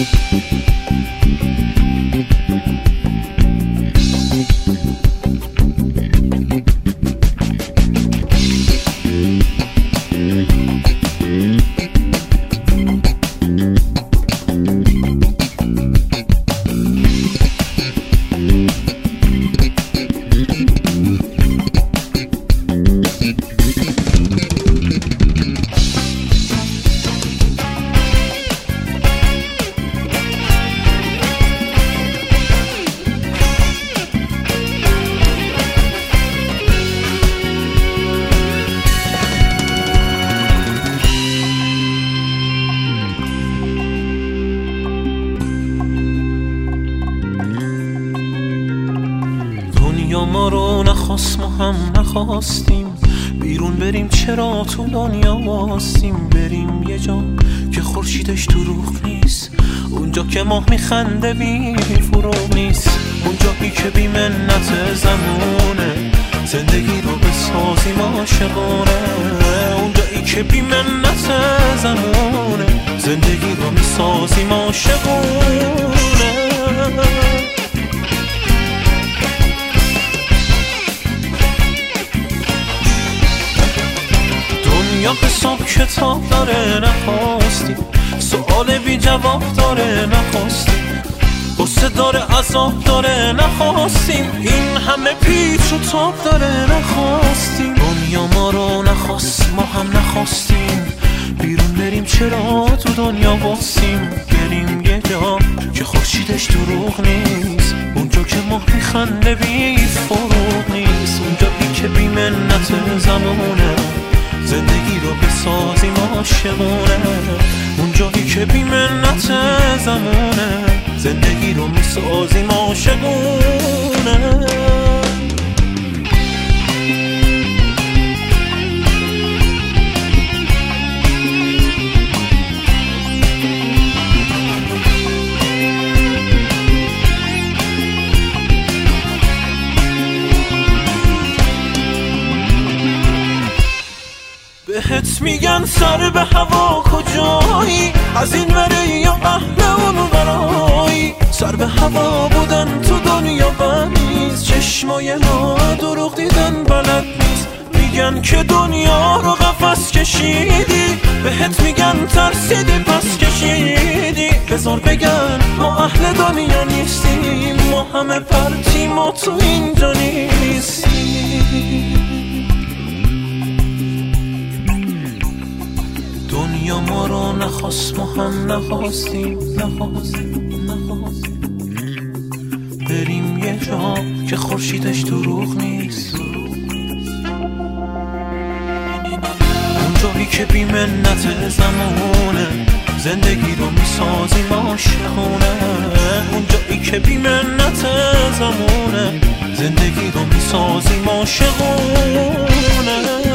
دنیا ما رو نخواست، ما هم نخواستیم بیرون بریم، چرا تو دنیا واستیم؟ بریم یه جا که خورشیدش دروغ نیست، اونجا که ماه میخنده بی فروغ نیست، اونجایی که بی منت زمونه زندگی رو بسازیم عاشقانه، اونجایی که بی منت زمونه زندگی رو میسازیم عاشقانه. دنیا حساب کتاب داره نخواستی، سؤال بی جواب داره نخواستی، غصه داره عذاب داره نخواستیم، این همه پیچ و تاب داره نخواستیم. دنیا ما رو نخواست، ما هم نخواستیم بیرون بریم، چرا تو دنیا واسیم؟ بریم یه جا که خورشیدش دروغ نیست، اونجا که ماه میخنده بی فروغ نیست، اونجایی که بی منت زمونه زندگی رو بسازیم عاشقونه، اونجایی که بی منت زمونه زندگی رو میسازیم عاشقونه. بهت میگن سر به هوا کجایی، از این وره یا اهل اون ورایی، سر به هوا بودن تو دنیا بنیز، چشمای ما دروغ دیدن بلد نیست، میگن که دنیا رو قفس کشیدی، بهت میگن ترسیدی پس کشیدی، بذار بگن ما اهل دنیا نیستیم، ما همه پرتیم و تو اینجا نیستیم. دنیا ما رو نخواست، ما هم نخواستیم بریم یه جا که خورشیدش دروغ نیست، اونجایی که بی منت زمونه زندگی رو میسازیم عاشقونه، اونجایی که بی منت زمونه زندگی رو میسازیم عاشقونه.